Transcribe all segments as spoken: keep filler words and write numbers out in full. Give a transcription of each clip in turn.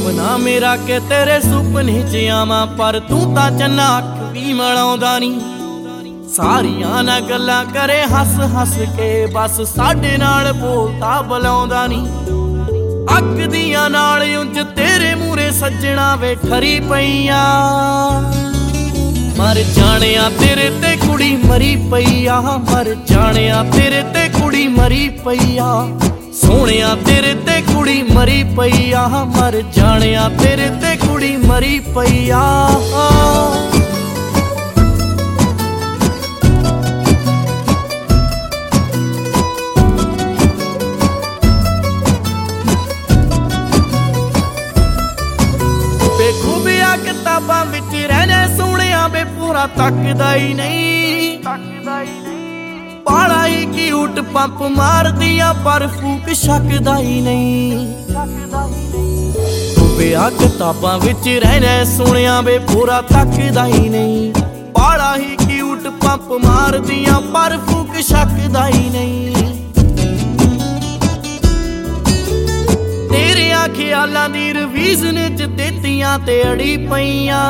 सुपना मेरा के तेरे सुपने च आवां पर तू तां चन्ना अख भी मिलाउंदा नी। सारियां ना गल्लां करे हस हस के बस साडे नाल बोलदा बुलाउंदा नी। अग दियां नाल उंज तेरे मूरे सज्जणा वे ठरी पईयां। मर जाणिया तेरे ते कुड़ी मरी पईया, मर जाणिया तेरे ते कुड़ी मरी पईया। सोहणिया तेरे ते कुड़ी मरी पईया, मर जाणिया तेरे ते कुड़ी मरी पईया। बेखूबिया किताबां विच रहने सोहणिया वे पूरा तकदा ही नहीं। पाला ही की उठ पंप मार दिया पर फूक शकदा ही नहीं। खूबिया किताबां विच रहने सोहणिया वे पूरा तकदा ही नहीं। पाला ही की उठ पंप मार दिया पर फूक शकदा ही नहीं। तेरिया ख्यालां दी रिवीजन च देतियां ते अड़ी पईयां।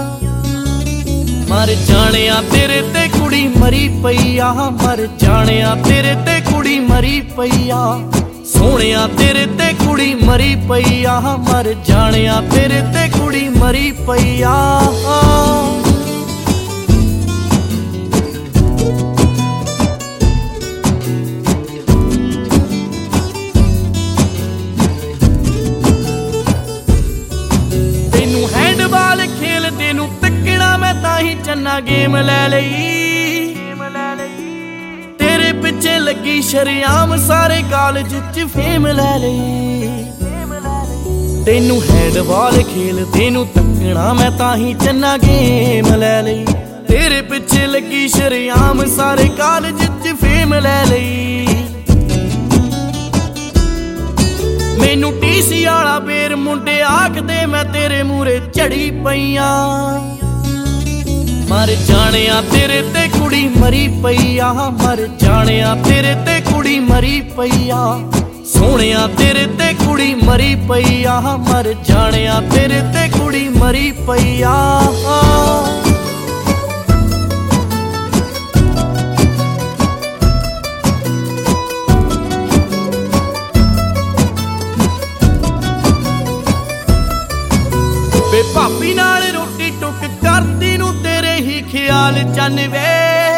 मर जाणिया तेरे ते कुड़ी मरी पईया, मर जाणिया तेरे ते कुड़ी मरी पईया। सोहणिया तेरे ते कुड़ी मरी पईया, मर जाणिया तेरे ते कुड़ी मरी पईया। हैंडबाल खेलदे नूं तकना मैं ताही चन्ना गेम लै लई। तेरे पिछे लगी शरियाम सारे कॉलेज च फेम लै लई। तेनू हैंडबाल खेलदे नूं तकना मैं ताही चन्ना गेम लै लई। तेरे पिछे लगी शरियाम सारे कॉलेज च फेम लै लई। मैनू टीसी आला बेर मुंडे आखदे मैं तेरे मूरे झड़ी पईयां। मर जाणिया तेरे ते कुड़ी मरी पईया, मर जाणिया तेरे ते कुड़ी मरी पईया। सोहणिया तेरे ते कुड़ी मरी पईया, मर जाणिया तेरे ते कुड़ी मरी पईया। वे भाभी नाल रोटी टुक करदी नूं तेरे ही ख्याल चन वे।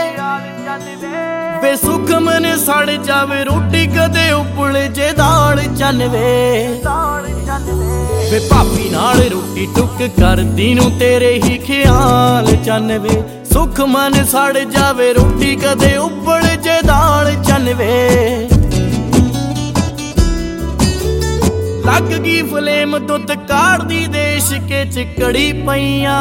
वे सुख मन सड़ जावे रोटी कदे उबले जे दाल चन वे। वे भाभी नाल रोटी टुक करदी नूं तेरे ही ख्याल चन वे। सुख मन सड़ जावे रोटी कदे उबले जे दाल चन वे। लग गई फलेम दुध काढ़दी देश के चिकड़ी पईयां।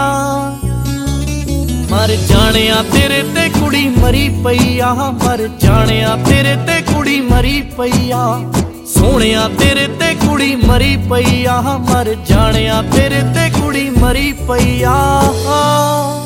मर जाणिया तेरे ते कुड़ी मरी पईया, मर जाणिया तेरे ते कुड़ी मरी पईया। सोहणिया तेरे ते कुड़ी मरी पईया, मर जाणिया तेरे ते कुड़ी मरी पईया।